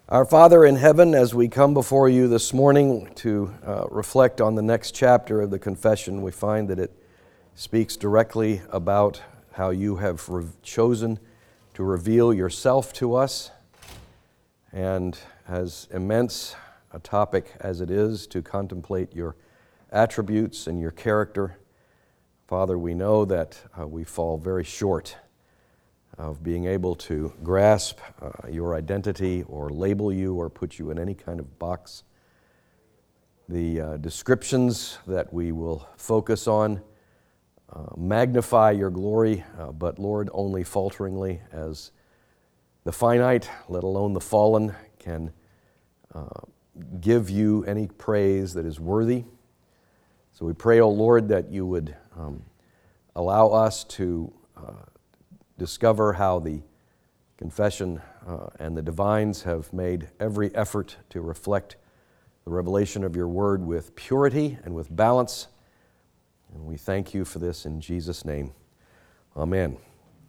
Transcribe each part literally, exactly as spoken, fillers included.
Our Father in heaven, as we come before you this morning to uh, reflect on the next chapter of the confession, we find that it speaks directly about how you have re- chosen to reveal yourself to us, and as immense a topic as it is to contemplate your attributes and your character, Father, we know that uh, we fall very short of being able to grasp uh, your identity or label you or put you in any kind of box. The uh, descriptions that we will focus on uh, magnify your glory, uh, but Lord, only falteringly, as the finite, let alone the fallen, can uh, give you any praise that is worthy. So we pray, O Lord, that you would um, allow us to uh, discover how the confession uh, and the divines have made every effort to reflect the revelation of your word with purity and with balance. And we thank you for this in Jesus' name. Amen.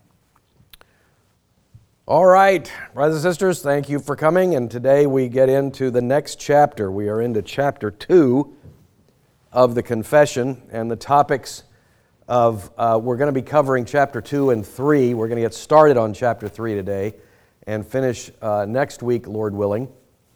All right, brothers and sisters, thank you for coming. And today we get into the next chapter. We are into chapter two of the confession, and the topics of, uh, we're going to be covering chapter two and three. We're going to get started on chapter three today and finish uh, next week, Lord willing.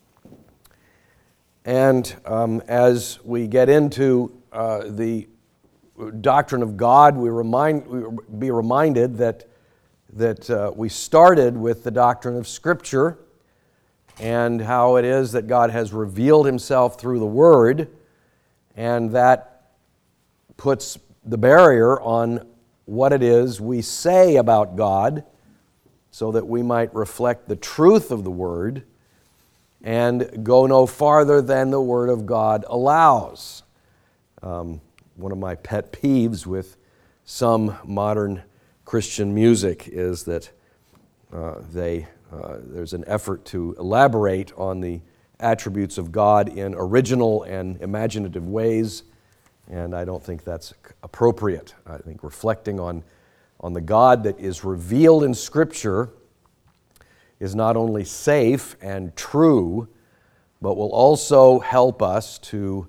And um, as we get into uh, the doctrine of God, we remind we be reminded that that uh, we started with the doctrine of Scripture and how it is that God has revealed Himself through the Word, and that puts the barrier on what it is we say about God so that we might reflect the truth of the Word and go no farther than the Word of God allows. Um, one of my pet peeves with some modern Christian music is that uh, they uh, there's an effort to elaborate on the attributes of God in original and imaginative ways, and I don't think that's appropriate. I think reflecting on, on the God that is revealed in Scripture is not only safe and true, but will also help us to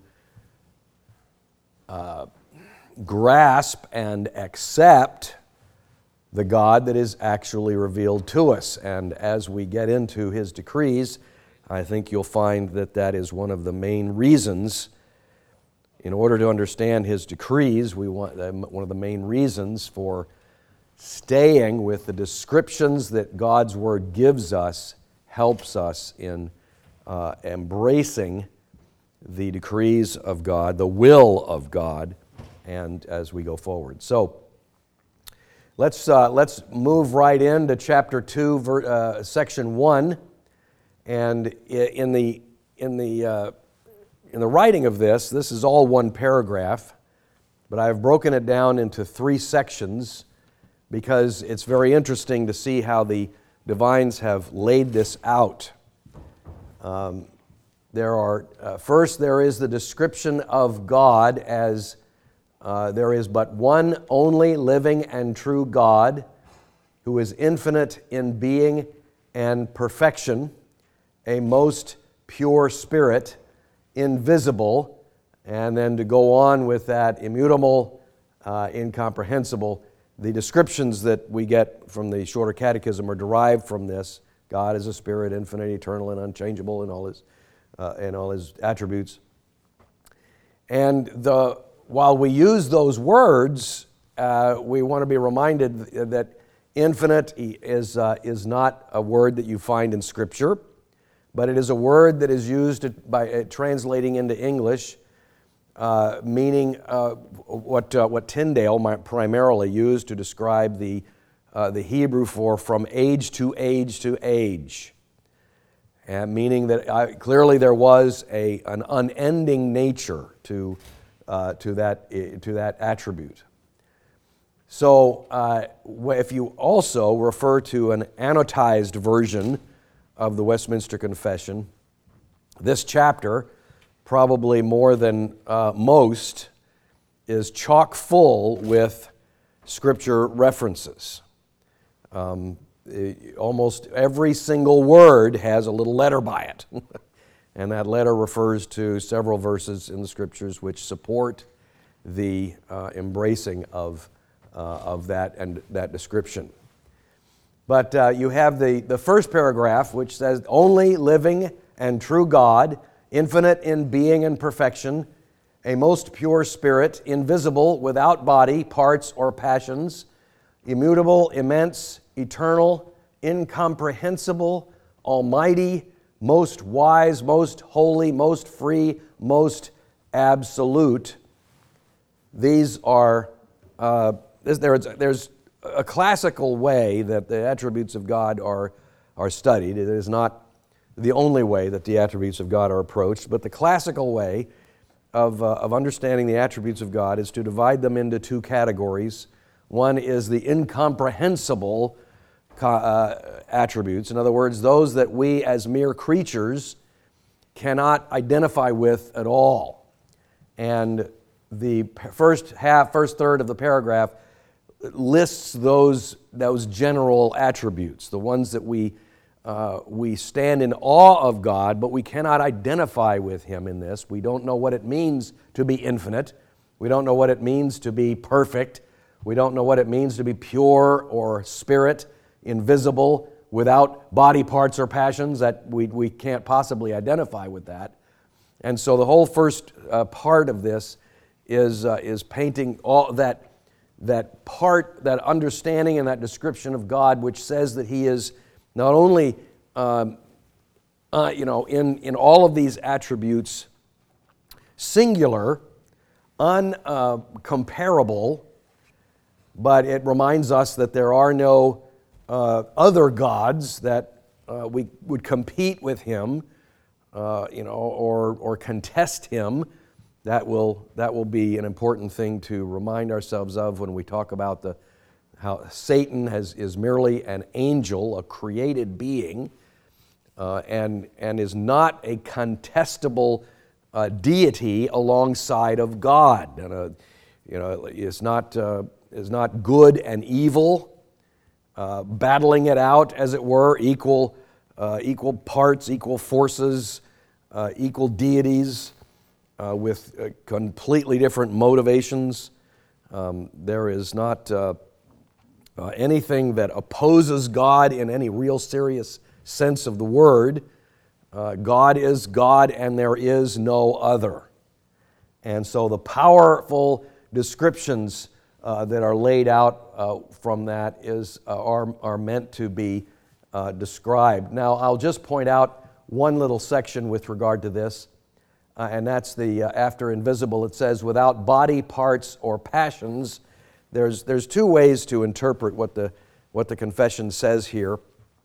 uh, grasp and accept the God that is actually revealed to us. And as we get into His decrees, I think you'll find that that is one of the main reasons. In order to understand His decrees, we want one of the main reasons for staying with the descriptions that God's Word gives us helps us in uh, embracing the decrees of God, the will of God, and as we go forward. So let's uh, let's move right into chapter two, ver, uh, section one, and in the in the uh, In the writing of this, this is all one paragraph, but I've broken it down into three sections because it's very interesting to see how the divines have laid this out. Um, there are uh, first, there is the description of God as uh, there is but one only living and true God who is infinite in being and perfection, a most pure spirit, invisible, and then to go on with that, immutable, uh, incomprehensible. The descriptions that we get from the Shorter Catechism are derived from this. God is a spirit, infinite, eternal, and unchangeable in all his uh, in all his attributes. And the while we use those words, uh, we want to be reminded that infinite is uh, is not a word that you find in Scripture, but it is a word that is used by uh, translating into English, uh, meaning uh, what uh, what Tyndale might primarily used to describe the uh, the Hebrew for from age to age to age, and meaning that I, clearly there was a an unending nature to uh, to that to that attribute. So, uh, if you also refer to an annotized version of the Westminster Confession, this chapter, probably more than uh, most, is chock full with Scripture references. Um, almost every single word has a little letter by it. And that letter refers to several verses in the Scriptures which support the uh, embracing of, uh, of that and that description. But uh, you have the, the first paragraph, which says, only living and true God, infinite in being and perfection, a most pure spirit, invisible, without body, parts, or passions, immutable, immense, eternal, incomprehensible, almighty, most wise, most holy, most free, most absolute. These are, uh, there's, there's a classical way that the attributes of God are, are studied. It is not the only way that the attributes of God are approached, but the classical way of, uh, of understanding the attributes of God is to divide them into two categories. One is the incomprehensible uh, attributes. In other words, those that we as mere creatures cannot identify with at all. And the first half, first third of the paragraph lists those, those general attributes, the ones that we, uh, we stand in awe of God, but we cannot identify with Him in this. We don't know what it means to be infinite. We don't know what it means to be perfect. We don't know what it means to be pure or spirit, invisible, without body parts or passions. That we, we can't possibly identify with that. And so the whole first uh, part of this is, uh, is painting all that that part, that understanding and that description of God, which says that He is not only, um, uh, you know, in, in all of these attributes, singular, uncomparable, uh, but it reminds us that there are no uh, other gods that uh, we would compete with Him, uh, you know, or or contest Him. That will, that will be an important thing to remind ourselves of when we talk about the, how Satan has, is merely an angel, a created being, uh, and, and is not a contestable uh, deity alongside of God. And, uh, you know, is not, uh, is not good and evil, uh, battling it out, as it were, equal, uh, equal parts, equal forces, uh, equal deities. Uh, with uh, completely different motivations. Um, there is not uh, uh, anything that opposes God in any real serious sense of the word. Uh, God is God and there is no other. And so the powerful descriptions uh, that are laid out uh, from that is, uh, are, are meant to be uh, described. Now, I'll just point out one little section with regard to this. Uh, and that's the, uh, after invisible, it says, without body parts or passions. There's, there's two ways to interpret what the, what the confession says here.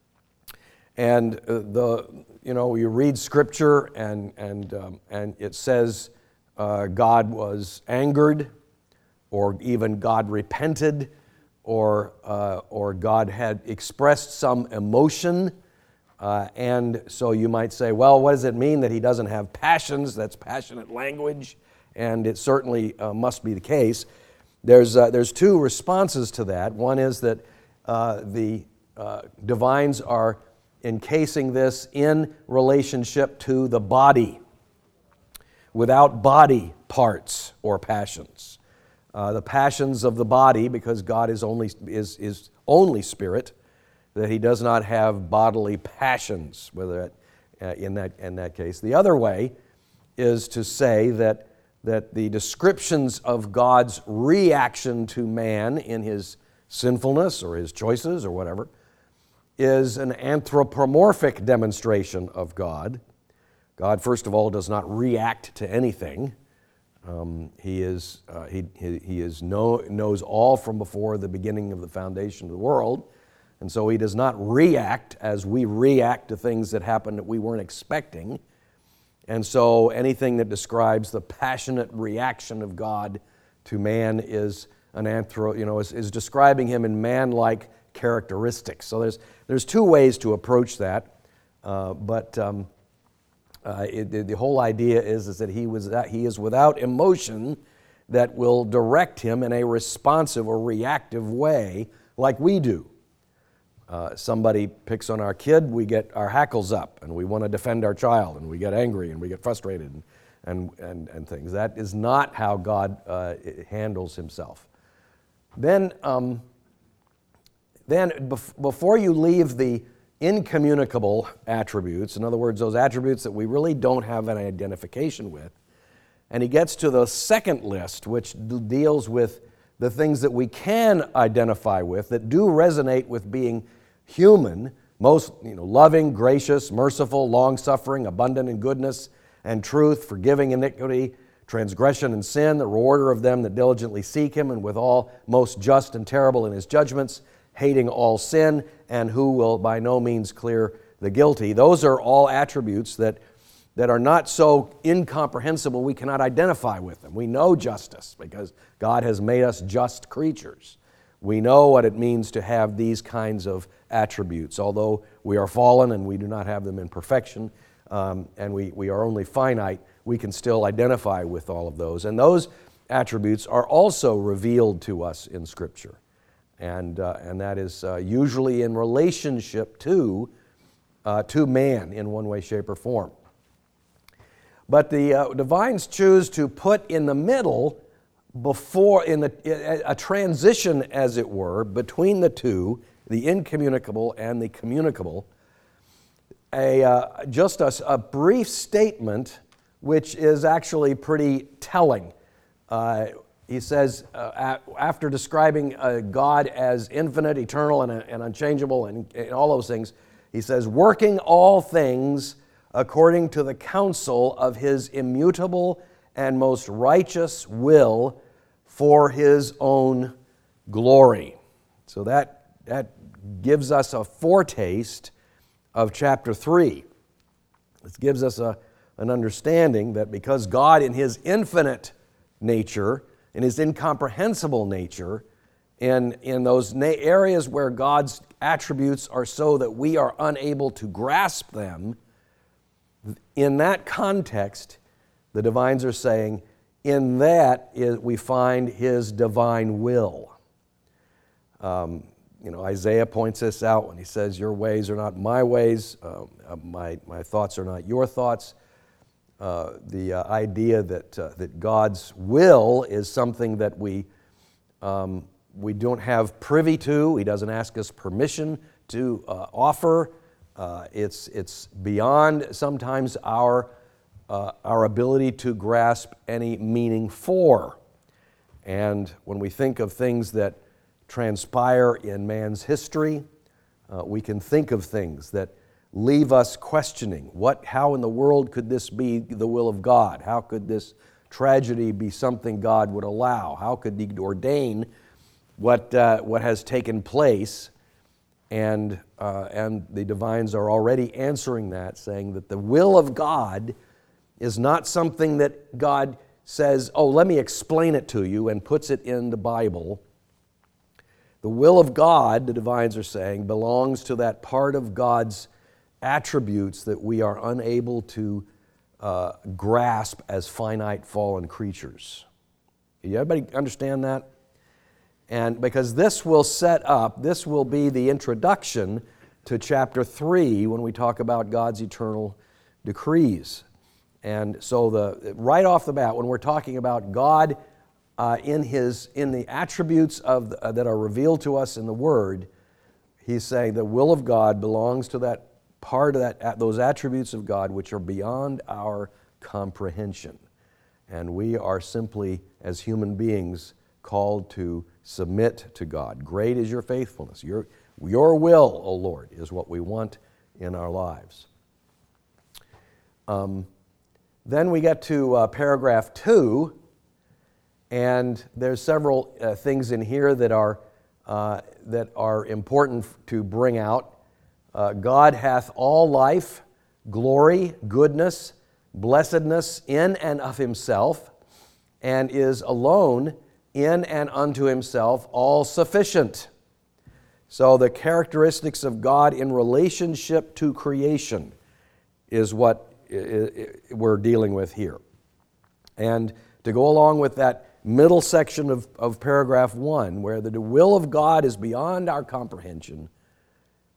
And uh, the, you know, you read Scripture and, and, um, and it says uh, God was angered, or even God repented, or, uh, or God had expressed some emotion. Uh, and so you might say, well, what does it mean that He doesn't have passions? That's passionate language, and it certainly uh, must be the case. There's, uh, there's two responses to that. One is that uh, the uh, divines are encasing this in relationship to the body, without body parts or passions. Uh, the passions of the body, because God is only, is, is only spirit, that He does not have bodily passions, whether that, uh, in that in that case. The other way is to say that that the descriptions of God's reaction to man in his sinfulness or his choices or whatever is an anthropomorphic demonstration of God. God, first of all, does not react to anything. Um, he is uh, he he, he is know, knows all from before the beginning of the foundation of the world. And so He does not react as we react to things that happen that we weren't expecting. And so anything that describes the passionate reaction of God to man is an anthro, you know, is, is describing Him in man-like characteristics. So there's there's two ways to approach that, uh, but um, uh, it, the whole idea is is that He was that He is without emotion that will direct Him in a responsive or reactive way, like we do. Uh, somebody picks on our kid, we get our hackles up, and we want to defend our child, and we get angry, and we get frustrated, and, and, and, and things. That is not how God uh, handles himself. Then, um, then bef- before you leave the incommunicable attributes, in other words, those attributes that we really don't have an identification with, and he gets to the second list, which d- deals with the things that we can identify with, that do resonate with being human, most you know, loving, gracious, merciful, long-suffering, abundant in goodness and truth, forgiving iniquity, transgression and sin, the rewarder of them that diligently seek him, and withal most just and terrible in his judgments, hating all sin, and who will by no means clear the guilty. Those are all attributes that, that are not so incomprehensible we cannot identify with them. We know justice because God has made us just creatures. We know what it means to have these kinds of attributes. Although we are fallen and we do not have them in perfection, um, and we, we are only finite, we can still identify with all of those. And those attributes are also revealed to us in Scripture. And, uh, and that is uh, usually in relationship to, uh, to man in one way, shape, or form. But the uh, divines choose to put in the middle, before in the, a transition, as it were, between the two, the incommunicable and the communicable, a, uh, just a, a brief statement which is actually pretty telling. Uh, he says, uh, after describing uh, God as infinite, eternal, and, and unchangeable, and, and all those things, he says, working all things according to the counsel of his immutable and most righteous will for his own glory. So that, that gives us a foretaste of chapter three. This gives us a, an understanding that because God in his infinite nature, in his incomprehensible nature, in, in those na- areas where God's attributes are so that we are unable to grasp them, in that context, the divines are saying, in that is, we find his divine will. Um, you know, Isaiah points this out when he says, your ways are not my ways, uh, my, my thoughts are not your thoughts. Uh, the uh, idea that, uh, that God's will is something that we, um, we don't have privy to. He doesn't ask us permission to uh, offer. Uh, it's, it's beyond sometimes our Uh, our ability to grasp any meaning for. And when we think of things that transpire in man's history, uh, we can think of things that leave us questioning, what, how in the world could this be the will of God? How could this tragedy be something God would allow? How could he ordain what, uh, what has taken place? And, uh, and the divines are already answering that, saying that the will of God is not something that God says, oh, let me explain it to you, and puts it in the Bible. The will of God, the divines are saying, belongs to that part of God's attributes that we are unable to uh, grasp as finite fallen creatures. Everybody understand that? And because this will set up, this will be the introduction to chapter three when we talk about God's eternal decrees. And so the right off the bat, when we're talking about God uh, in his in the attributes of the, uh, that are revealed to us in the Word, he's saying the will of God belongs to that part of that those attributes of God which are beyond our comprehension, and we are simply as human beings called to submit to God. Great is your faithfulness. Your your will, O Lord, is what we want in our lives. Um. Then we get to uh, paragraph two, and there's several uh, things in here that are, uh, that are important to bring out. Uh, God hath all life, glory, goodness, blessedness in and of himself, and is alone in and unto himself all sufficient. So the characteristics of God in relationship to creation is what we're dealing with here. And to go along with that middle section of, of paragraph one, where the will of God is beyond our comprehension,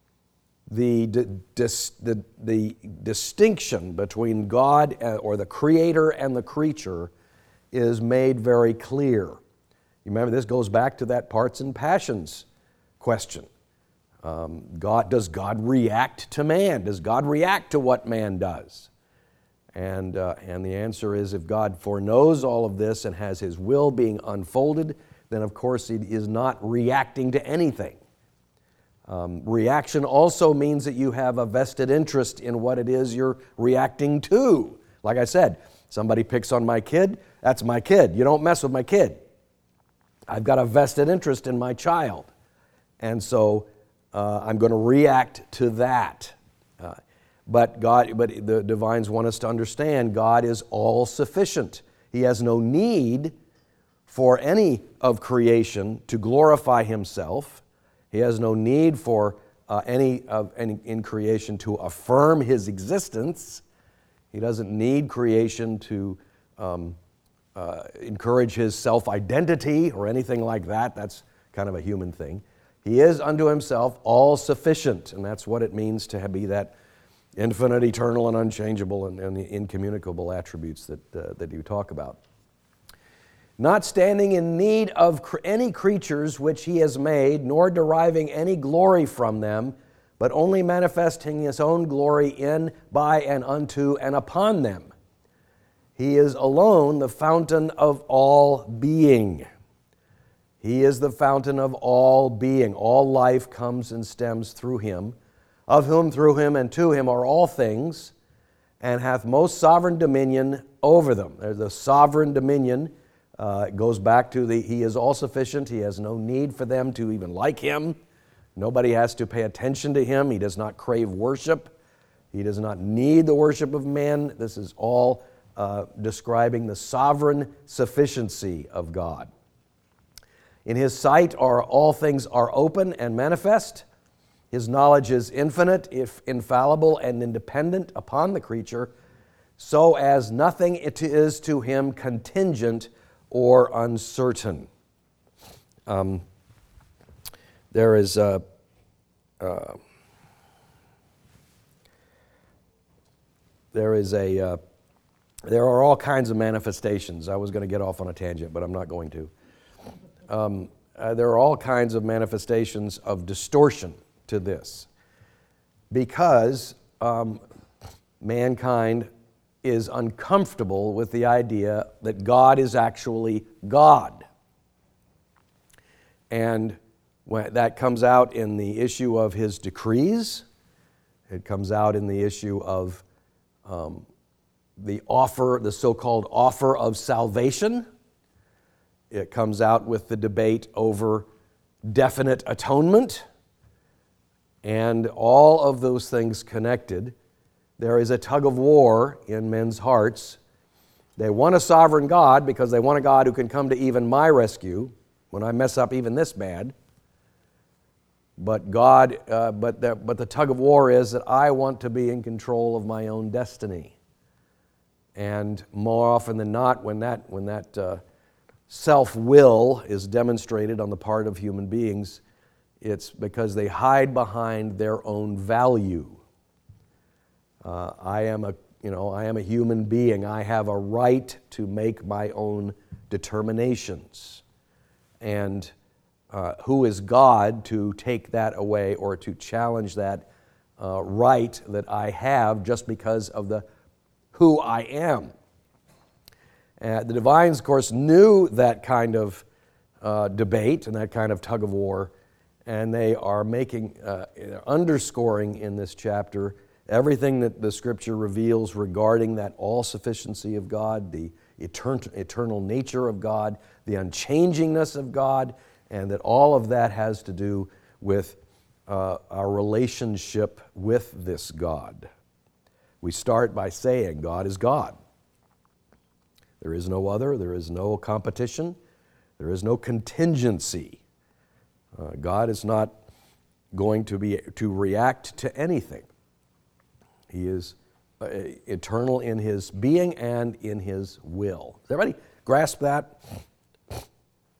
the, dis, the, the distinction between God or the Creator and the creature is made very clear. You remember, this goes back to that parts and passions question. Um, God, does God react to man? Does God react to what man does? And, uh, and the answer is, if God foreknows all of this and has His will being unfolded, then of course He is not reacting to anything. Um, reaction also means that you have a vested interest in what it is you're reacting to. Like I said, somebody picks on my kid, that's my kid. You don't mess with my kid. I've got a vested interest in my child. And so uh, I'm going to react to that. Uh, But God, but the divines want us to understand God is all sufficient. He has no need for any of creation to glorify Himself. He has no need for uh, any of any in creation to affirm His existence. He doesn't need creation to um, uh, encourage His self-identity or anything like that. That's kind of a human thing. He is unto Himself all sufficient, and that's what it means to be that infinite, eternal, and unchangeable, and, and the incommunicable attributes that, uh, that you talk about. Not standing in need of cr- any creatures which He has made, nor deriving any glory from them, but only manifesting His own glory in, by, and unto, and upon them. He is alone the fountain of all being. He is the fountain of all being. All life comes and stems through Him, of whom, through Him, and to Him are all things, and hath most sovereign dominion over them. There's the sovereign dominion. Uh, it goes back to the, He is all-sufficient. He has no need for them to even like Him. Nobody has to pay attention to Him. He does not crave worship. He does not need the worship of man. This is all uh, describing the sovereign sufficiency of God. In His sight are all things are open and manifest. His knowledge is infinite, if infallible, and independent upon the creature, so as nothing it is to Him contingent or uncertain. Um, there is a, uh, there is a, uh, there are all kinds of manifestations. I was going to get off on a tangent, but I'm not going to. Um, uh, there are all kinds of manifestations of distortion to this, because um, mankind is uncomfortable with the idea that God is actually God. And when that comes out in the issue of His decrees, it comes out in the issue of um, the offer, the so-called offer of salvation. It comes out with the debate over definite atonement. And all of those things connected, there is a tug of war in men's hearts. They want a sovereign God because they want a God who can come to even my rescue when I mess up even this bad. But God, uh, but the, but the tug of war is that I want to be in control of my own destiny. And more often than not, when that when that uh, self-will is demonstrated on the part of human beings, it's because they hide behind their own value. Uh, I am a, you know, I am a human being. I have a right to make my own determinations. And uh, who is God to take that away or to challenge that uh, right that I have just because of the who I am? Uh, the divines, of course, knew that kind of uh, debate and that kind of tug of war. And they are making, uh, underscoring in this chapter everything that the Scripture reveals regarding that all-sufficiency of God, the etern- eternal nature of God, the unchangingness of God, and that all of that has to do with uh, our relationship with this God. We start by saying God is God. There is no other, there is no competition, there is no contingency. Uh, God is not going to be to react to anything. He is uh, eternal in His being and in His will. Does everybody grasp that?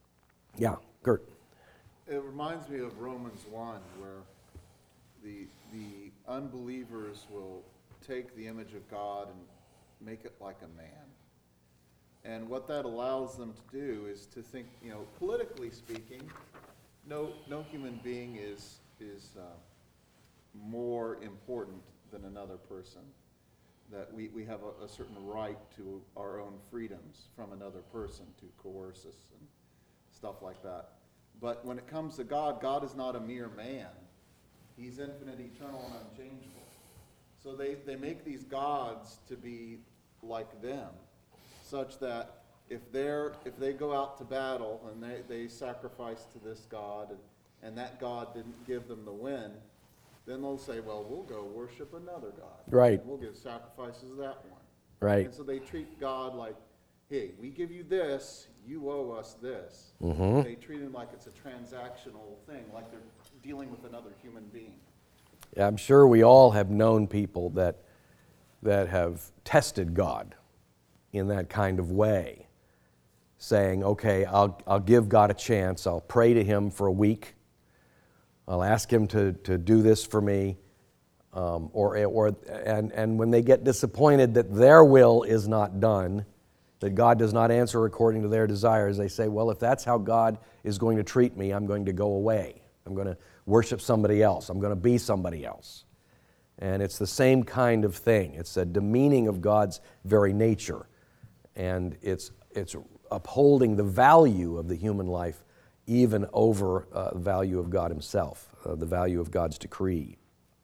Yeah, Gert. It reminds me of Romans one, where the the unbelievers will take the image of God and make it like a man. And what that allows them to do is to think, you know, politically speaking, no no human being is is uh, more important than another person. That we, we have a, a certain right to our own freedoms from another person to coerce us and stuff like that. But when it comes to God, God is not a mere man. He's infinite, eternal, and unchangeable. So they, they make these gods to be like them, such that if they're if they go out to battle and they, they sacrifice to this god and, and that god didn't give them the win, then they'll say, well, we'll go worship another god. Right. We'll give sacrifices to that one. Right. And so they treat God like, hey, we give you this, you owe us this. Mm-hmm. They treat him like it's a transactional thing, like they're dealing with another human being. Yeah, I'm sure we all have known people that that have tested God in that kind of way, saying, okay, I'll I'll give God a chance. I'll pray to him for a week. I'll ask him to, to do this for me. Um, or or and, and when they get disappointed that their will is not done, that God does not answer according to their desires, they say, well, if that's how God is going to treat me, I'm going to go away. I'm going to worship somebody else. I'm going to be somebody else. And it's the same kind of thing. It's a demeaning of God's very nature. And it's it's upholding the value of the human life even over uh, the value of God himself, uh, the value of God's decree.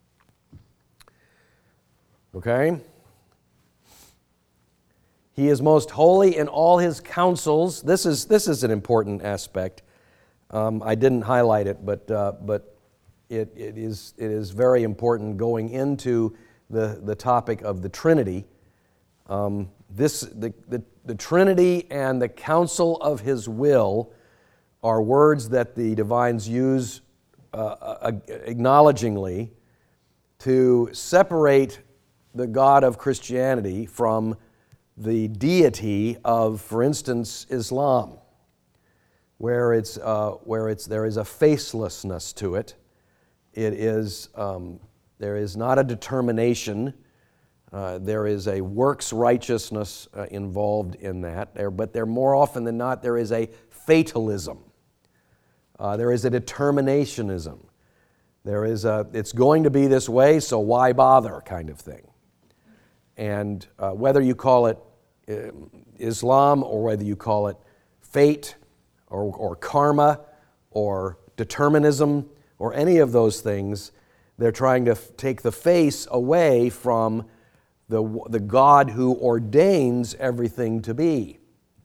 Okay? He is most holy in all his counsels. This is this is an important aspect. Um, I didn't highlight it, but uh, but it it is it is very important going into the the topic of the Trinity. Um, this the, the the Trinity and the counsel of his will are words that the divines use uh, acknowledgingly to separate the God of Christianity from the deity of, for instance, Islam, where it's uh, where it's there is a facelessness to it. It is um, there is not a determination. Uh, there is a works righteousness uh, involved in that. There, but there more often than not there is a fatalism. Uh, there is a determinationism. There is a it's going to be this way, so why bother kind of thing. And uh, whether you call it uh, Islam or whether you call it fate or, or karma or determinism or any of those things, they're trying to f- take the face away from the, the God who ordains everything to be.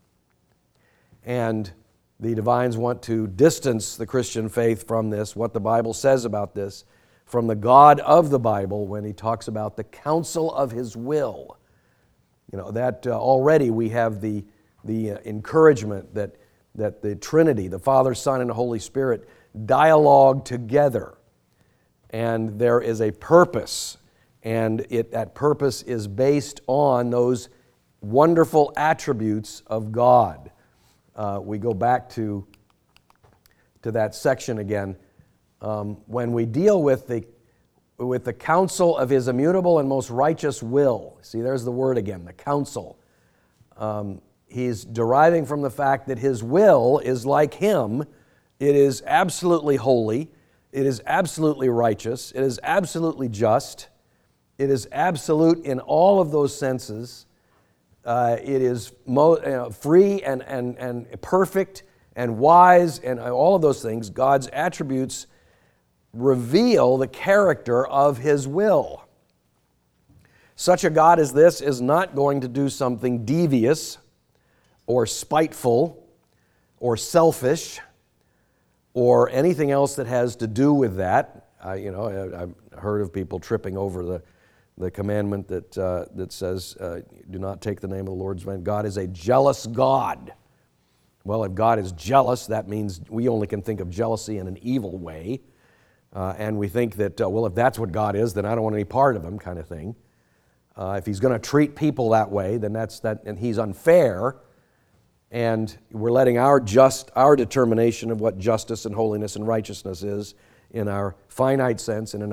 And the divines want to distance the Christian faith from this, what the Bible says about this, from the God of the Bible when he talks about the counsel of his will. You know, that uh, already we have the, the uh, encouragement that, that the Trinity, the Father, Son, and Holy Spirit, dialogue together. And there is a purpose, and it, that purpose is based on those wonderful attributes of God. Uh, we go back to, to that section again. Um, when we deal with the, with the counsel of his immutable and most righteous will, see, there's the word again, the counsel. Um, he's deriving from the fact that his will is like him. It is absolutely holy. It is absolutely righteous. It is absolutely just. It is absolute in all of those senses. Uh, it is mo- you know, free and, and, and perfect and wise and all of those things. God's attributes reveal the character of his will. Such a God as this is not going to do something devious or spiteful or selfish or anything else that has to do with that. I, you know, I, I've heard of people tripping over the the commandment that uh, that says, uh, do not take the name of the Lord's name. God is a jealous God. Well, if God is jealous, that means we only can think of jealousy in an evil way. Uh, and we think that, uh, well, if that's what God is, then I don't want any part of him kind of thing. Uh, if he's going to treat people that way, then that's that, and he's unfair. And we're letting our just, our determination of what justice and holiness and righteousness is in our finite sense and in our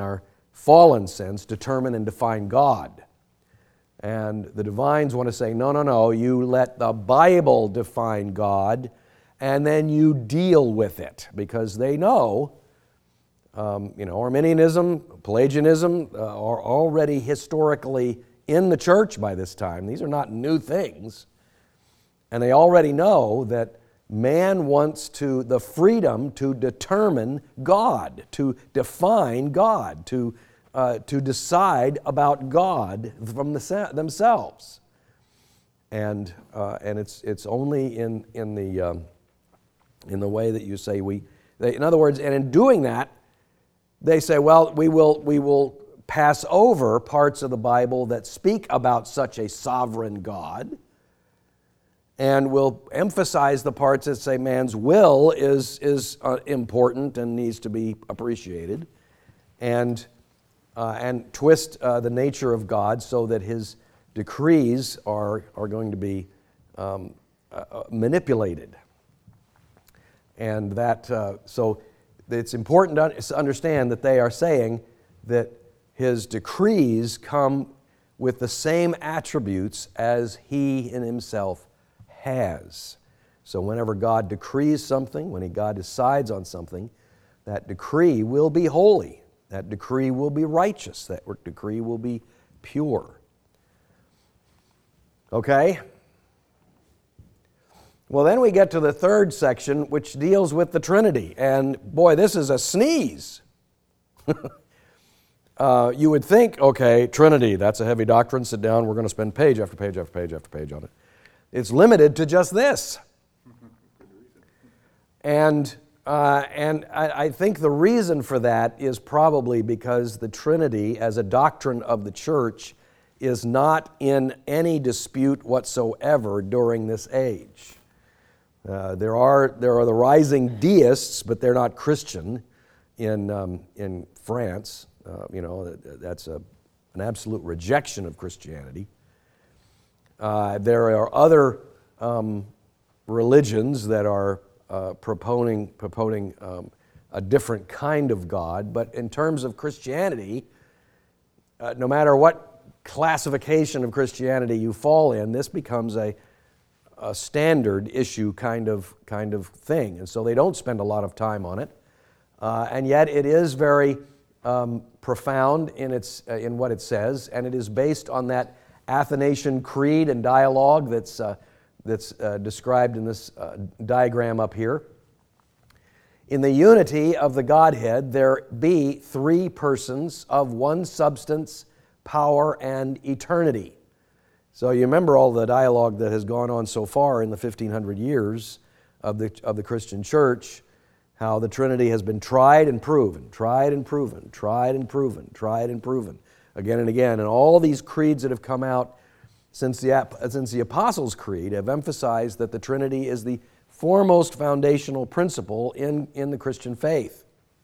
fallen sense, determine and define God. And the divines want to say, no, no, no, you let the Bible define God, and then you deal with it, because they know, um, you know, Arminianism, Pelagianism uh, are already historically in the church by this time. These are not new things. And they already know that man wants to the freedom to determine God, to define God, to uh, to decide about God from the, themselves. And uh, and it's it's only in in the um, in the way that you say we. They, in other words, and in doing that, they say, well, we will we will pass over parts of the Bible that speak about such a sovereign God, and we'll emphasize the parts that say man's will is is uh, important and needs to be appreciated, and uh, and twist uh, the nature of God so that His decrees are are going to be um, uh, manipulated, and that uh, so it's important to understand that they are saying that His decrees come with the same attributes as He in Himself has. So whenever God decrees something, when God decides on something, that decree will be holy, that decree will be righteous, that decree will be pure. Okay? Well, then we get to the third section, which deals with the Trinity. And boy, this is a sneeze. uh, you would think, okay, Trinity, that's a heavy doctrine. Sit down, we're going to spend page after page after page after page on it. It's limited to just this. And uh, and I, I think the reason for that is probably because the Trinity, as a doctrine of the church, is not in any dispute whatsoever during this age. Uh, there are there are the rising deists, but they're not Christian in um, in France. Uh, you know, that's a an absolute rejection of Christianity. Uh, there are other um, religions that are uh, proponing, proponing um, a different kind of God, but in terms of Christianity, uh, no matter what classification of Christianity you fall in, this becomes a, a standard issue kind of, kind of thing. And so they don't spend a lot of time on it. Uh, and yet it is very um, profound in, its, uh, in what it says, and it is based on that Athanasian creed and dialogue that's, uh, that's uh, described in this uh, diagram up here. In the unity of the Godhead, there be three persons of one substance, power, and eternity. So you remember all the dialogue that has gone on so far in the fifteen hundred years of the, of the Christian church, how the Trinity has been tried and proven, tried and proven, tried and proven, tried and proven. Again and again, and all these creeds that have come out since the, since the Apostles' Creed have emphasized that the Trinity is the foremost foundational principle in, in the Christian faith.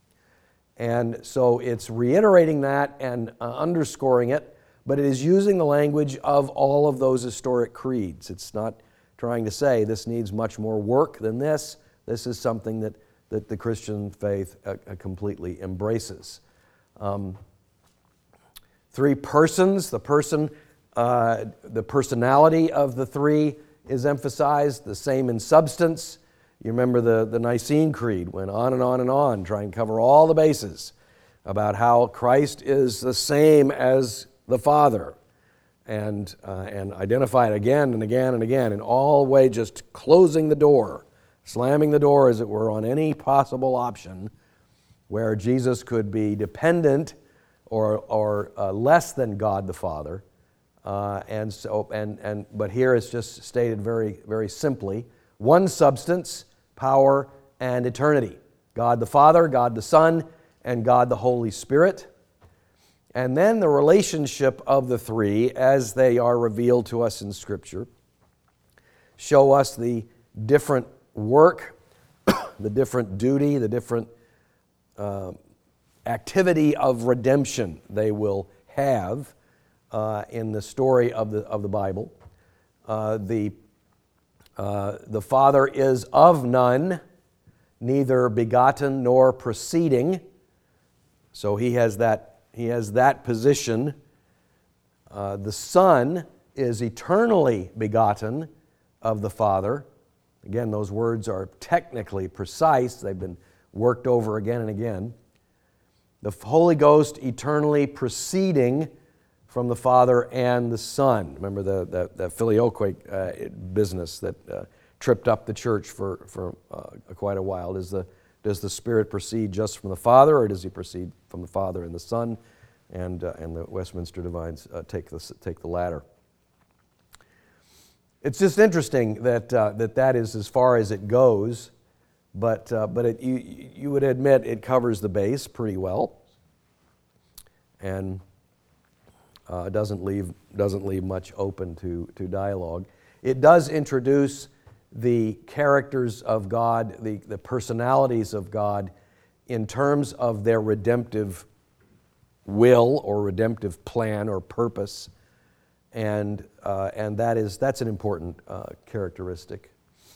And so it's reiterating that and uh, underscoring it, but it is using the language of all of those historic creeds. It's not trying to say this needs much more work than this. This is something that, that the Christian faith uh, uh, completely embraces. Um, Three persons, the person, uh, the personality of the three is emphasized, the same in substance. You remember the, the Nicene Creed went on and on and on, trying to cover all the bases about how Christ is the same as the Father, and uh, and identify it again and again and again, in all way just closing the door, slamming the door, as it were, on any possible option where Jesus could be dependent or or uh, less than God the Father, uh, and so and and but here it's just stated very very simply: one substance, power, and eternity. God the Father, God the Son, and God the Holy Spirit. And then the relationship of the three, as they are revealed to us in Scripture, show us the different work, the different duty, the different Uh, activity of redemption they will have uh, in the story of the of the Bible. Uh, the uh, the Father is of none, neither begotten nor proceeding. So he has that He has that position. Uh, the Son is eternally begotten of the Father. Again, those words are technically precise. They've been worked over again and again. The Holy Ghost eternally proceeding from the Father and the Son. Remember the, the, the filioque uh, business that uh, tripped up the church for, for uh, quite a while. Does the, does the Spirit proceed just from the Father, or does He proceed from the Father and the Son? And, uh, and the Westminster Divines uh, take, the, take the latter. It's just interesting that uh, that, that is as far as it goes, but, uh, but it, you, you would admit it covers the base pretty well, and uh, doesn't leave, doesn't leave much open to, to dialogue. It does introduce the characters of God, the, the personalities of God, in terms of their redemptive will or redemptive plan or purpose. And, uh, and that is, that's an important uh, characteristic.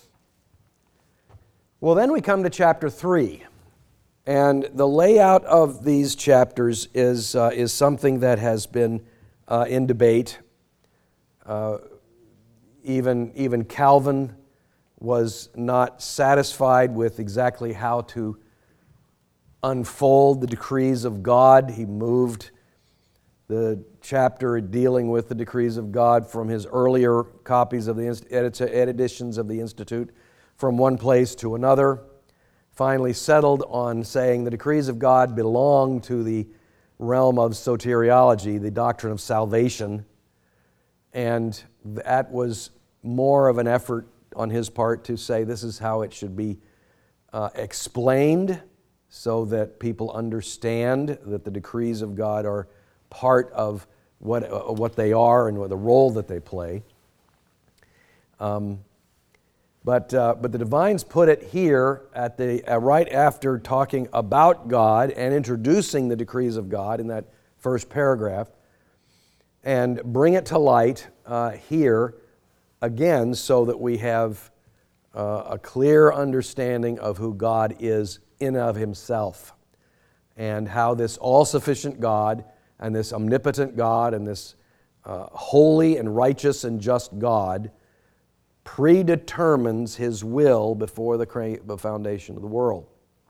Well, then we come to chapter three. And the layout of these chapters is, uh, is something that has been uh, in debate. Uh, even, even Calvin was not satisfied with exactly how to unfold the decrees of God. He moved the chapter dealing with the decrees of God from his earlier copies of the edit- editions of the Institute from one place to another, finally settled on saying the decrees of God belong to the realm of soteriology, the doctrine of salvation, and that was more of an effort on his part to say this is how it should be uh, explained so that people understand that the decrees of God are part of what uh, what they are and the role that they play. Um, but uh, but the Divines put it here at the uh, right after talking about God and introducing the decrees of God in that first paragraph, and bring it to light uh, here again, so that we have uh, a clear understanding of who God is in of Himself, and how this all-sufficient God and this omnipotent God and this uh, holy and righteous and just God predetermines His will before the, cra- the foundation of the world.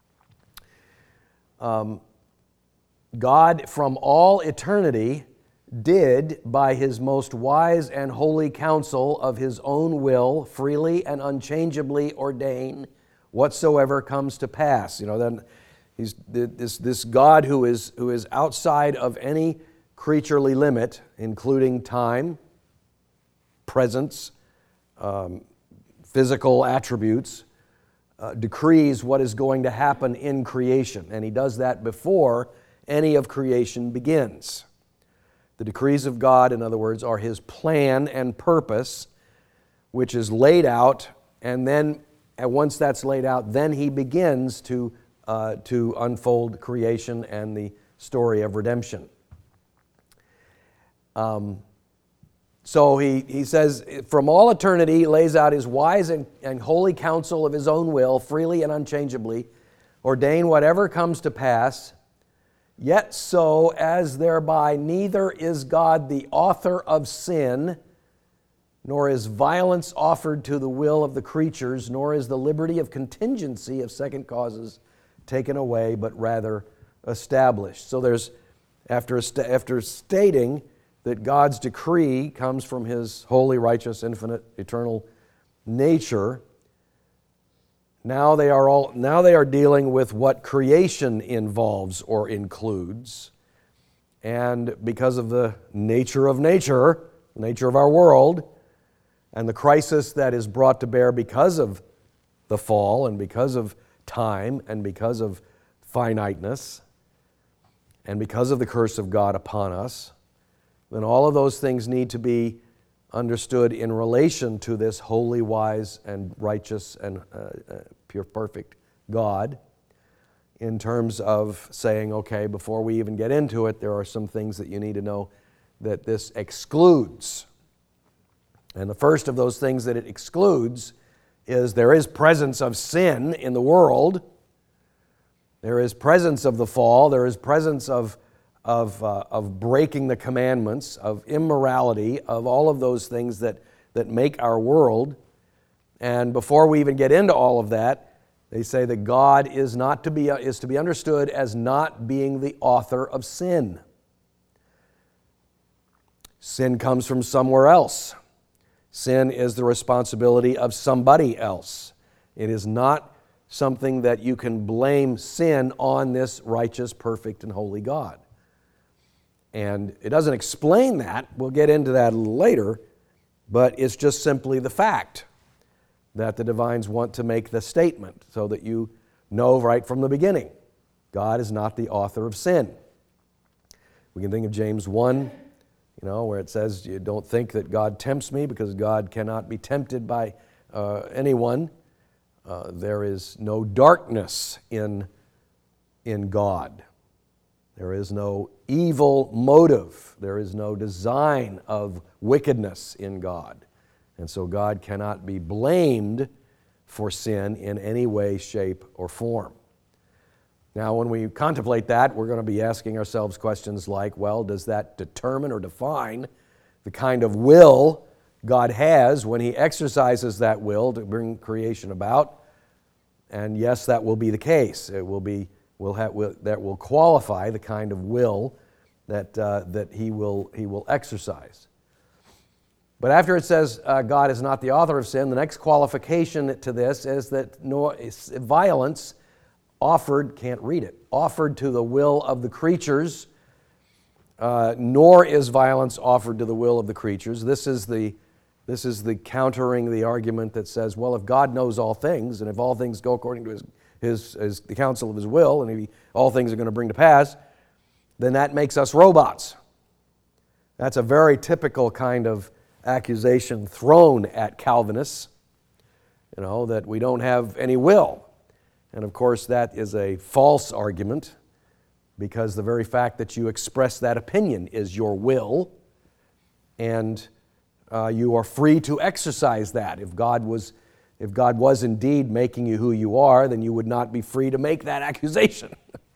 Um, God from all eternity did, by His most wise and holy counsel of His own will, freely and unchangeably ordain whatsoever comes to pass. You know, then He's this, this God who is, who is outside of any creaturely limit, including time, presence, um, physical attributes, uh, decrees what is going to happen in creation. And He does that before any of creation begins. The decrees of God, in other words, are His plan and purpose, which is laid out, and then and once that's laid out, then He begins to Uh, to unfold creation and the story of redemption. Um, so he, he says, from all eternity, He lays out His wise and, and holy counsel of His own will, freely and unchangeably, ordain whatever comes to pass, yet so as thereby neither is God the author of sin, nor is violence offered to the will of the creatures, nor is the liberty of contingency of second causes taken away, but rather established. So there's, after, after stating that God's decree comes from His holy, righteous, infinite, eternal nature, now they are all now they are dealing with what creation involves or includes. And because of the nature of nature, the nature of our world, and the crisis that is brought to bear because of the fall and because of time and because of finiteness and because of the curse of God upon us, then all of those things need to be understood in relation to this holy, wise, and righteous and uh, uh, pure, perfect God, in terms of saying, okay, before we even get into it, there are some things that you need to know that this excludes. And the first of those things that it excludes is there is presence of sin in the world. There is presence of the fall. There is presence of of, uh, of breaking the commandments, of immorality, of all of those things that, that make our world. And before we even get into all of that, they say that God is not to be, uh, is to be understood as not being the author of sin. Sin comes from somewhere else. Sin is the responsibility of somebody else. It is not something that you can blame sin on this righteous, perfect, and holy God. And it doesn't explain that. We'll get into that a little later, but it's just simply the fact that the divines want to make the statement so that you know right from the beginning, God is not the author of sin. We can think of James one, you know, where it says, you don't think that God tempts me, because God cannot be tempted by uh, anyone. Uh, there is no darkness in, in God. There is no evil motive. There is no design of wickedness in God. And so God cannot be blamed for sin in any way, shape, or form. Now, when we contemplate that, we're going to be asking ourselves questions like, well, does that determine or define the kind of will God has when He exercises that will to bring creation about? And yes, that will be the case. It will be, will have, will, that will qualify the kind of will that, uh, that he, will, he will exercise. But after it says uh, God is not the author of sin, the next qualification to this is that no, violence offered, can't read it, offered to the will of the creatures, uh, nor is violence offered to the will of the creatures. This is the This is the countering the argument that says, well, if God knows all things, and if all things go according to his, his, his the counsel of His will, and if he, all things are going to bring to pass, then that makes us robots. That's a very typical kind of accusation thrown at Calvinists, you know, that we don't have any will. And of course, that is a false argument, because the very fact that you express that opinion is your will, and Uh, you are free to exercise that. If God was, if God was indeed making you who you are, then you would not be free to make that accusation.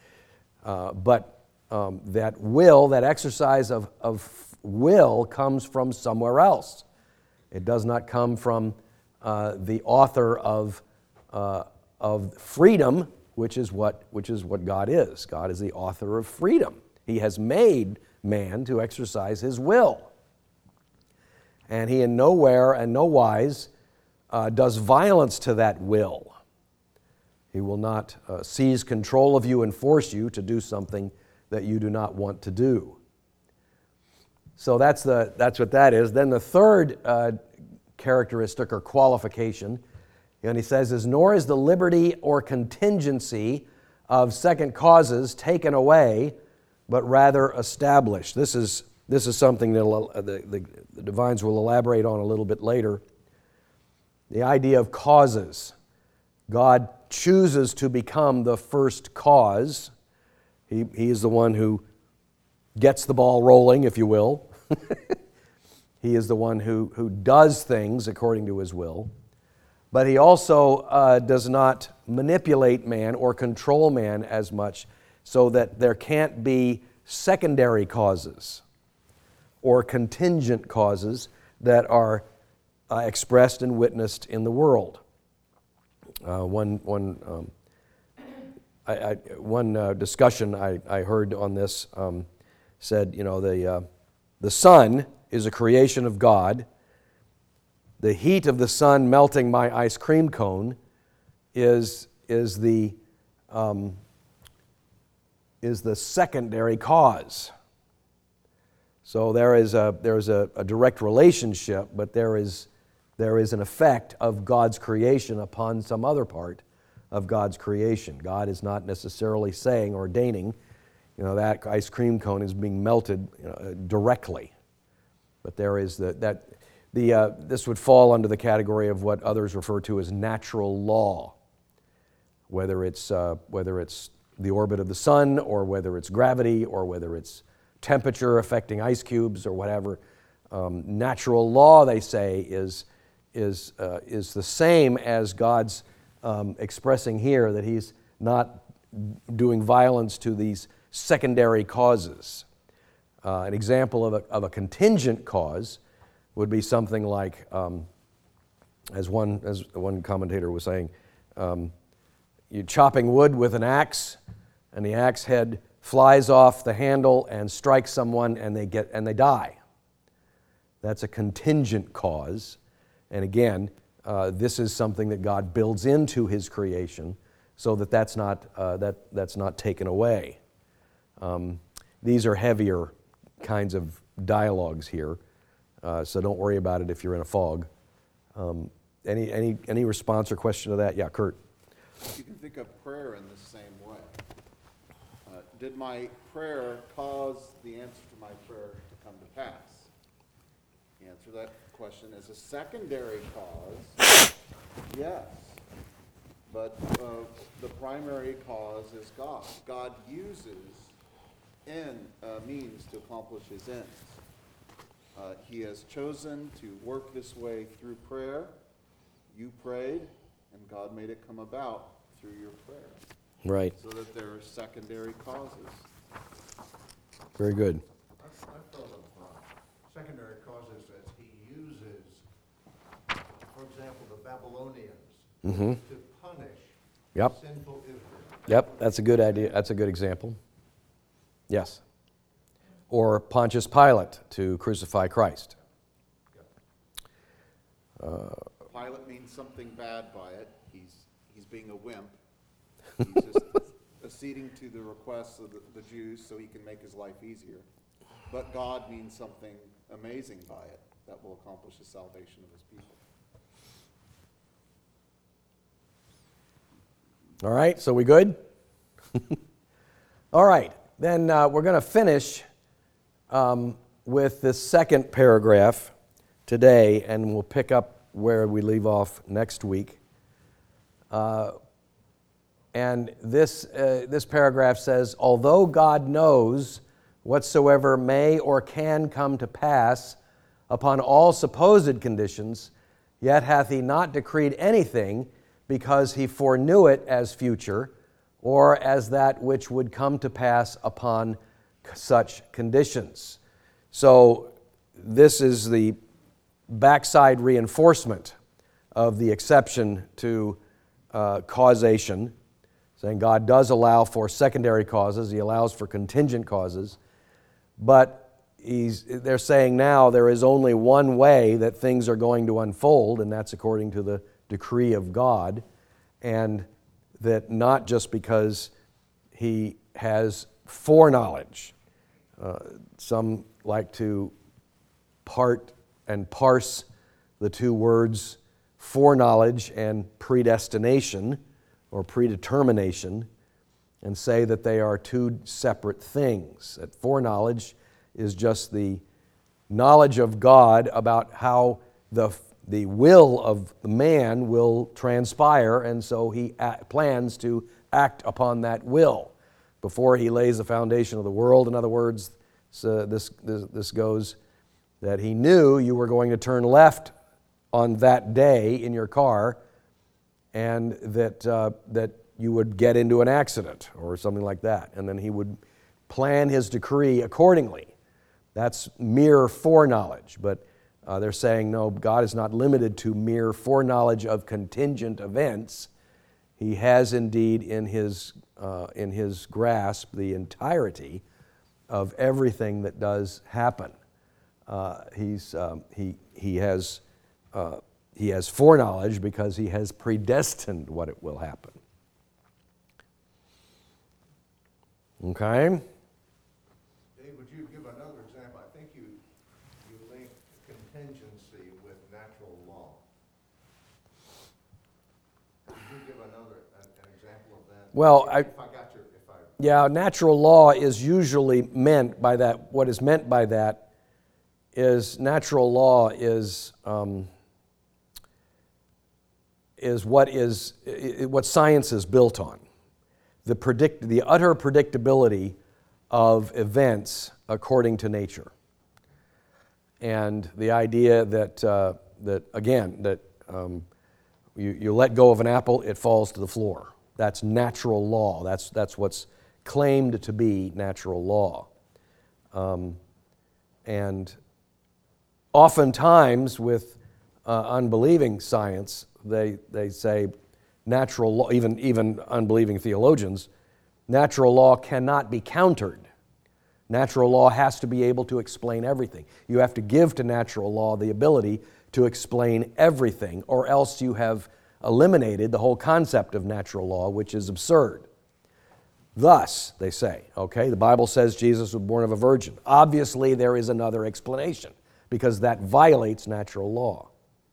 uh, but um, that will, that exercise of, of will, comes from somewhere else. It does not come from uh, the author of uh, of freedom, which is what which is what God is. God is the author of freedom. He has made man to exercise his will. And He in nowhere and no wise uh, does violence to that will. He will not uh, seize control of you and force you to do something that you do not want to do. So that's, the, that's what that is. Then the third uh, characteristic or qualification, and he says, is nor is the liberty or contingency of second causes taken away, but rather established. This is This is something that the, the, the divines will elaborate on a little bit later. The idea of causes. God chooses to become the first cause. He, he is the one who gets the ball rolling, if you will. He is the one who, who does things according to His will. But He also uh, does not manipulate man or control man as much, so that there can't be secondary causes or contingent causes that are uh, expressed and witnessed in the world. Uh, one one, um, I, I, one uh, discussion I, I heard on this um, said, you know, the, uh, the sun is a creation of God. The heat of the sun melting my ice cream cone is, is, the, um, is the secondary cause. So there is a there is a, a direct relationship, but there is there is an effect of God's creation upon some other part of God's creation. God is not necessarily saying, ordaining, you know, that ice cream cone is being melted, you know, directly, but there is the that the uh, this would fall under the category of what others refer to as natural law, whether it's uh, whether it's the orbit of the sun, or whether it's gravity, or whether it's temperature affecting ice cubes, or whatever. Um, natural law, they say, is, is, uh, is the same as God's um, expressing here, that He's not doing violence to these secondary causes. Uh, an example of a, of a contingent cause would be something like, um, as one as one commentator was saying, um, you're chopping wood with an axe, and the axe head flies off the handle and strikes someone, and they get and they die. That's a contingent cause, and again, uh, this is something that God builds into His creation, so that that's not uh, that that's not taken away. Um, these are heavier kinds of dialogues here, uh, so don't worry about it if you're in a fog. Um, any any any response or question to that? Yeah, Kurt. You can think of prayer in the same way. Uh, did my prayer cause the answer to my prayer to come to pass? The answer to that question is a secondary cause. Yes. But uh, the primary cause is God. God uses end, uh, means to accomplish His ends. Uh, he has chosen to work this way through prayer. You prayed, and God made it come about through your prayer. Right. So that there are secondary causes. Very good. I, I thought of uh, secondary causes as He uses, for example, the Babylonians Mm-hmm. to punish Yep. sinful Israel. Yep, that's a good idea. That's a good example. Yes. Or Pontius Pilate to crucify Christ. Uh, Pilate means something bad by it. He's he's being a wimp. He's just acceding to the requests of the, the Jews so he can make his life easier. But God means something amazing by it that will accomplish the salvation of His people. All right, so we good? All right, then uh, we're going to finish um, with this second paragraph today, and we'll pick up where we leave off next week. Uh, and this, uh, this paragraph says, although God knows whatsoever may or can come to pass upon all supposed conditions, yet hath He not decreed anything, because He foreknew it as future, or as that which would come to pass upon such conditions. So this is the backside reinforcement of the exception to uh, causation, saying God does allow for secondary causes, He allows for contingent causes, but he's, they're saying now there is only one way that things are going to unfold, and that's according to the decree of God, and that not just because He has foreknowledge. Uh, some like to part and parse the two words foreknowledge and predestination or predetermination and say that they are two separate things. That foreknowledge is just the knowledge of God about how the the will of the man will transpire, and so he a- plans to act upon that will before he lays the foundation of the world. In other words, so this, this, this goes that He knew you were going to turn left on that day in your car, and that, uh, that you would get into an accident or something like that, and then He would plan His decree accordingly. That's mere foreknowledge, but Uh, they're saying, no, God is not limited to mere foreknowledge of contingent events. He has indeed in His, uh, in His grasp the entirety of everything that does happen. Uh, he's, um, he, he, has, uh, he has foreknowledge because He has predestined what it will happen. Okay? Dave, would you give another example? I think you you link contingency with natural law. Could you give another an, an example of that? Well, I, if I got your, if I yeah, natural law is usually meant by that. What is meant by that is natural law is um, is what is it, what science is built on. The predict the utter predictability of events according to nature. And the idea that, uh, that again, that um, you, you let go of an apple, it falls to the floor. That's natural law. That's, that's what's claimed to be natural law. Um, and oftentimes with uh, unbelieving science, they, they say natural law, even, even unbelieving theologians, natural law cannot be countered. Natural law has to be able to explain everything. You have to give to natural law the ability to explain everything, or else you have eliminated the whole concept of natural law, which is absurd. Thus, they say, okay, the Bible says Jesus was born of a virgin. Obviously, there is another explanation, because that violates natural law.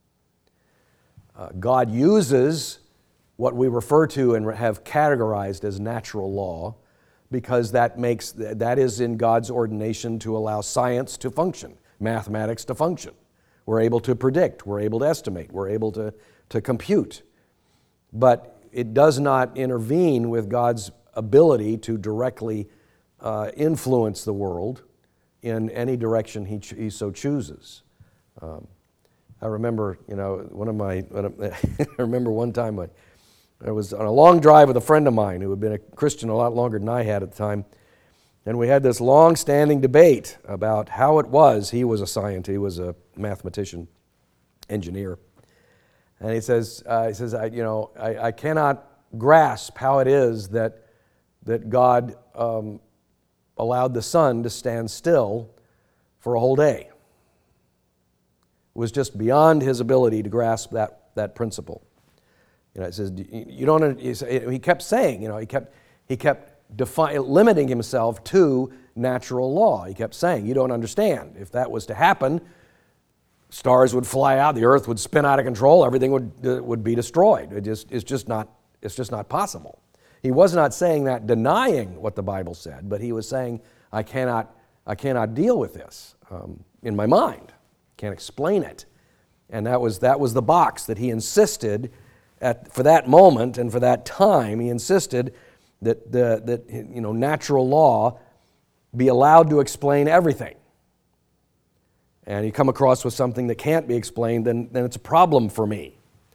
Uh, God uses what we refer to and have categorized as natural law, because that makes that is in God's ordination to allow science to function, mathematics to function. We're able to predict, we're able to estimate, we're able to, to compute. But it does not intervene with God's ability to directly uh, influence the world in any direction he, ch- he so chooses. Um, I remember, you know, one of my, I remember one time I, I was on a long drive with a friend of mine who had been a Christian a lot longer than I had at the time, and we had this long-standing debate about how it was. He was a scientist, he was a mathematician, engineer, and he says, uh, he says, I, you know, I, I cannot grasp how it is that that God um, allowed the sun to stand still for a whole day. It was just beyond his ability to grasp that that principle. You know, it says you don't. He kept saying, you know, he kept he kept defi- limiting himself to natural law. He kept saying, you don't understand. If that was to happen, stars would fly out, the earth would spin out of control, everything would uh, would be destroyed. It just it's just not it's just not possible. He was not saying that denying what the Bible said, but he was saying, I cannot I cannot deal with this um, in my mind. Can't explain it. And that was that was the box that he insisted. At, for that moment and for that time, he insisted that, the, that you know, natural law be allowed to explain everything. And you come across with something that can't be explained, then, then it's a problem for me.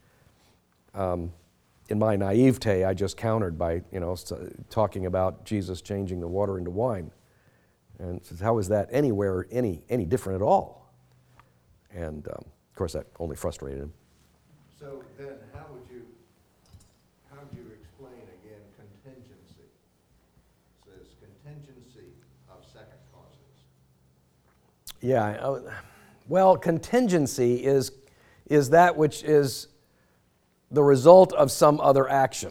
Um, in my naivete, I just countered by you know talking about Jesus changing the water into wine. And says, how is that anywhere any, any different at all? And um, of course, that only frustrated him. So then, how would you, how would you explain again contingency? It says contingency of second causes. Yeah, uh, well, contingency is is that which is the result of some other action.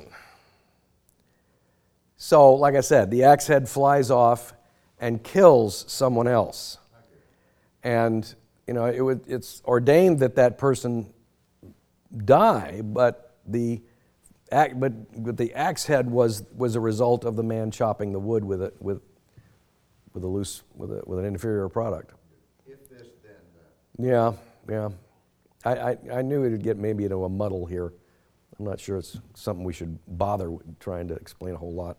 So, like I said, the axe head flies off and kills someone else, and you know it would, it's ordained that that person die, but the but, but the axe head was was a result of the man chopping the wood with it with with a loose with a, with an inferior product. If this then that. Yeah, yeah. I, I I knew it would get maybe into a muddle here. I'm not sure it's something we should bother with trying to explain a whole lot.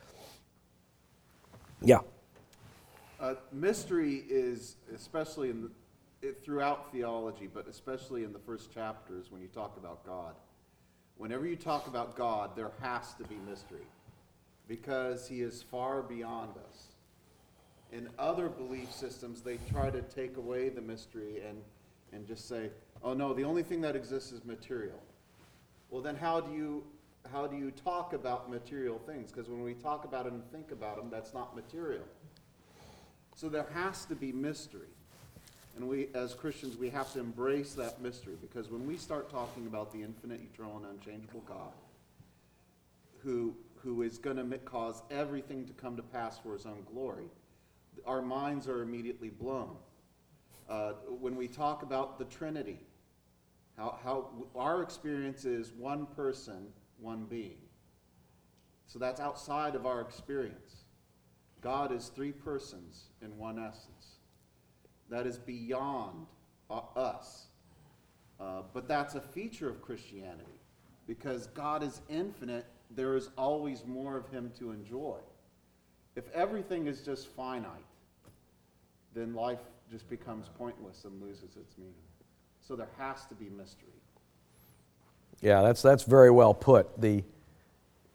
Yeah. Uh, mystery is, especially in the, it, throughout theology, but especially in the first chapters when you talk about God. Whenever you talk about God, there has to be mystery, because he is far beyond us. In other belief systems, they try to take away the mystery and, and just say, oh no, the only thing that exists is material. Well, then how do you how do you talk about material things? Because when we talk about it and think about them, that's not material. So there has to be mystery. And we, as Christians, we have to embrace that mystery, because when we start talking about the infinite, eternal, and unchangeable God, who who is going to cause everything to come to pass for his own glory, our minds are immediately blown. Uh, when we talk about the Trinity, how, how our experience is one person, one being. So that's outside of our experience. God is three persons in one essence. That is beyond uh, us. Uh, but that's a feature of Christianity. Because God is infinite, there is always more of him to enjoy. If everything is just finite, then life just becomes pointless and loses its meaning. So there has to be mystery. Yeah, that's that's very well put. The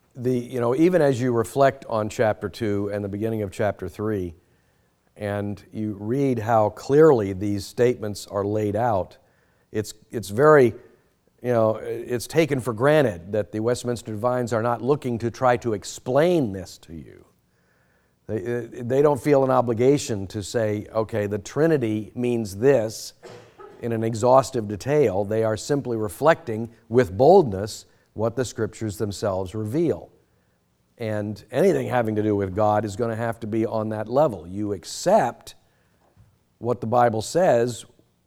the, you know, even as you reflect on chapter two and the beginning of chapter three, and you read how clearly these statements are laid out, it's, it's very, you know, it's taken for granted that the Westminster Divines are not looking to try to explain this to you. They, they don't feel an obligation to say, okay, the Trinity means this in an exhaustive detail. They are simply reflecting with boldness what the Scriptures themselves reveal. And anything having to do with God is going to have to be on that level. You accept what the Bible says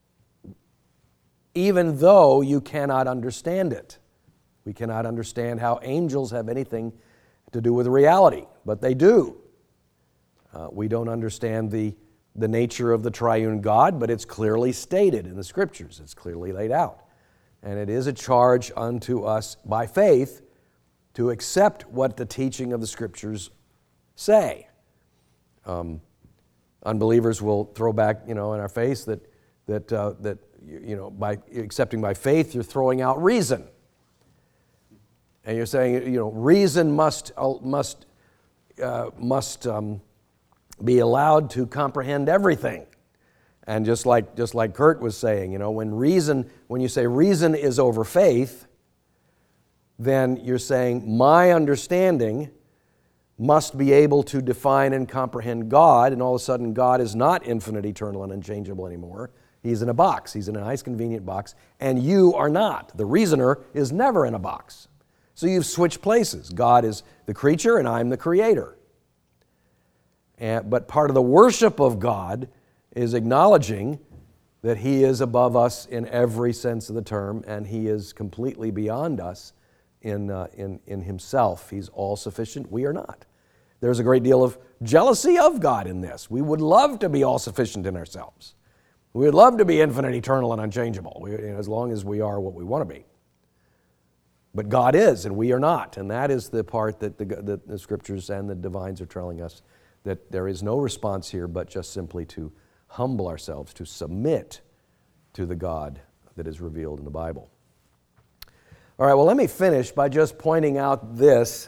even though you cannot understand it. We cannot understand how angels have anything to do with reality, but they do. Uh, we don't understand the, the nature of the triune God, but it's clearly stated in the Scriptures. It's clearly laid out. And it is a charge unto us by faith to accept what the teaching of the Scriptures say. Um, unbelievers will throw back, you know, in our face that that uh, that you know, by accepting by faith, you're throwing out reason, and you're saying, you know, reason must uh, must uh, must um, be allowed to comprehend everything. And just like just like Kurt was saying, you know, when reason, when you say reason is over faith, then you're saying my understanding must be able to define and comprehend God, and all of a sudden God is not infinite, eternal, and unchangeable anymore. He's in a box. He's in a nice, convenient box, and you are not. The reasoner is never in a box. So you've switched places. God is the creature, and I'm the creator. And, but part of the worship of God is acknowledging that He is above us in every sense of the term, and He is completely beyond us in, uh, in, in Himself. He's all-sufficient. We are not. There's a great deal of jealousy of God in this. We would love to be all-sufficient in ourselves. We would love to be infinite, eternal, and unchangeable, we, you know, as long as we are what we want to be. But God is, and we are not. And that is the part that the, that the Scriptures and the divines are telling us, that there is no response here but just simply to humble ourselves, to submit to the God that is revealed in the Bible. All right, well, let me finish by just pointing out this.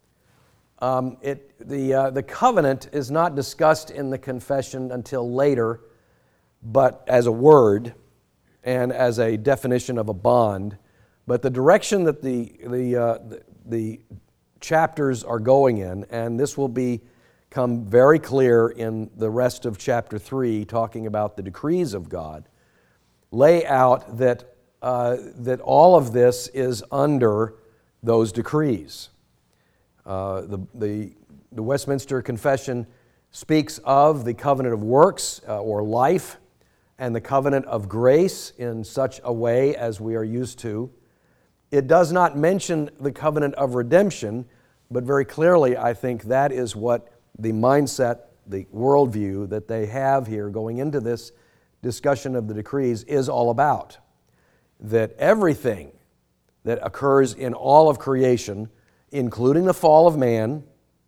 Um, it, the, uh, the covenant is not discussed in the confession until later, but as a word and as a definition of a bond. But the direction that the, the, uh, the, the chapters are going in, and this will become very clear in the rest of chapter three, talking about the decrees of God, lay out that, uh, that all of this is under those decrees. Uh, the, the, the Westminster Confession speaks of the covenant of works uh, or life, and the covenant of grace in such a way as we are used to. It does not mention the covenant of redemption, but very clearly I think that is what the mindset, the worldview that they have here going into this discussion of the decrees is all about. That everything that occurs in all of creation, including the fall of man,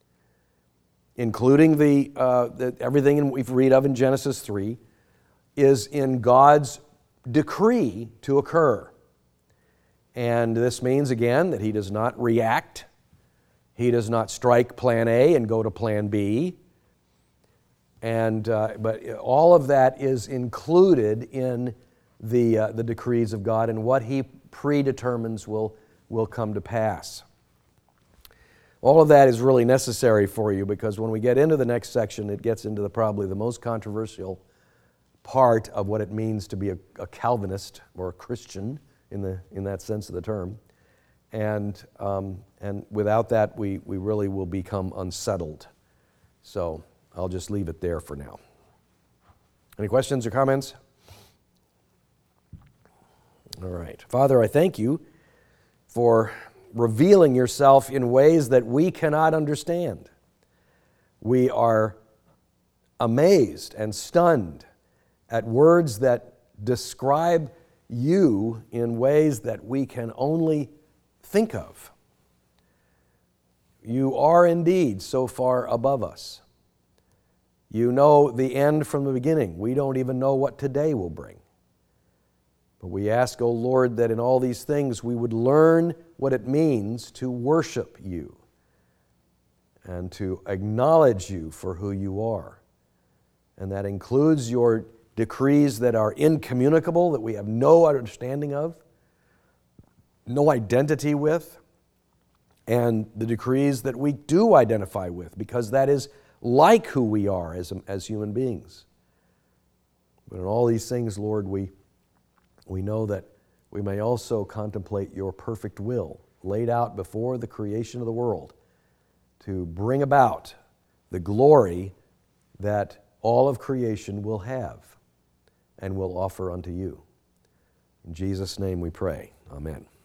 including the, uh, the everything we read of in Genesis three, is in God's decree to occur. And this means, again, that He does not react. He does not strike plan A and go to plan B. And, uh, but all of that is included in the, uh, the decrees of God, and what He predetermines will, will come to pass. All of that is really necessary for you, because when we get into the next section, it gets into the, probably the most controversial part of what it means to be a, a Calvinist or a Christian in the in that sense of the term, and um, and without that we we really will become unsettled. So I'll just leave it there for now. Any questions or comments? All right, Father, I thank You for revealing Yourself in ways that we cannot understand. We are amazed and stunned at words that describe You in ways that we can only think of. You are indeed so far above us. You know the end from the beginning. We don't even know what today will bring. But we ask, O Lord, that in all these things we would learn what it means to worship You, and to acknowledge you for who you are. And that includes your decrees that are incommunicable, that we have no understanding of, no identity with, and the decrees that we do identify with, because that is like who we are as, as human beings. But in all these things, Lord, we, we know that we may also contemplate your perfect will laid out before the creation of the world to bring about the glory that all of creation will have and will offer unto you. In Jesus' name we pray. Amen.